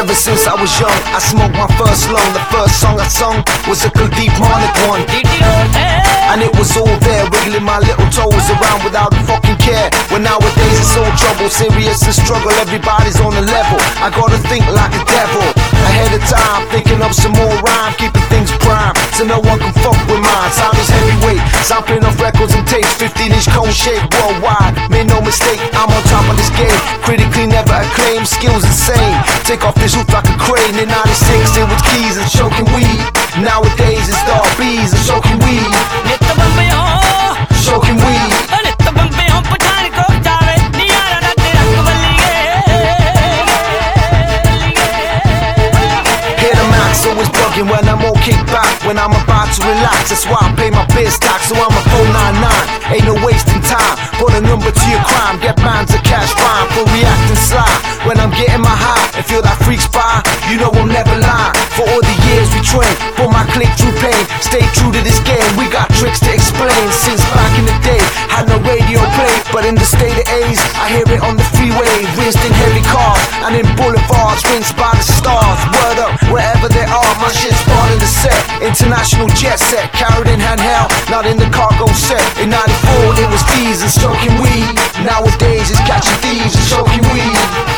Ever since I was young, I smoked my first lung. The first song I sung was a Kuldeep Monik one, and it was all there, wiggling my little toes around without a fucking care. When nowadays it's all trouble, serious and struggle, everybody's on the level. I gotta think like a devil, ahead of time, thinking up some more rhyme, keeping things prime, so no one can fuck with mine. Sound is heavyweight, sampling off records and tapes, 15-inch cone shape worldwide. Made no mistake, I'm on top of this game, critically never acclaimed, skills insane. Take off this roof like a crane. In 96 it was keys and choking weed. Nowadays it's the RBs and choking weed. Choking weed. Hear the max always bugging when I'm all kicked back, when I'm about to relax. That's why I pay my biz tax, so I'm a 499. Ain't no wasting time, put a number to your crime. Get mans a cash fine for reacting sly. When I'm getting my high and feel that freak spy, you know I'm never lying. For all the years we train, for my click through pain, stay true to this game, we got tricks to explain. Since back in the day, had no radio play, but in the state of A's, I hear it on the freeway, rinsed in heavy cars, and in boulevards, rinsed by the stars. Word up, wherever they are, my shit's part of the set. International jet set, carried in handheld, not in the cargo set. In 94 it was fees and stroking weed. Nowadays it's catching thieves and stroking weed.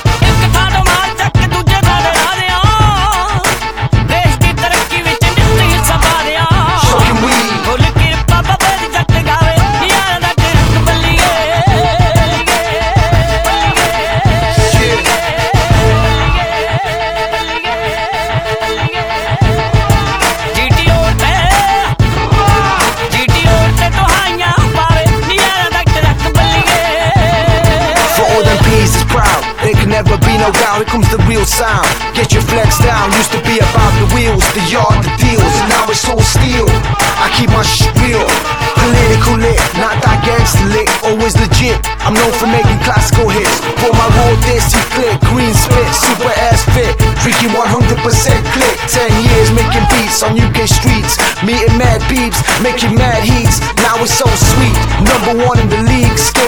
Never be no doubt, here comes the real sound. Get your flex down, used to be about the wheels, the yard, the deals, and now it's all steel. I keep my shit real, political lit, not that gangster lit, always legit. I'm known for making classical hits. For my raw disc, he click, green spit, super ass fit, freaking 100% click. 10 years making beats on UK streets, meeting mad peeps, making mad heats. Now it's so sweet, #1 in the league.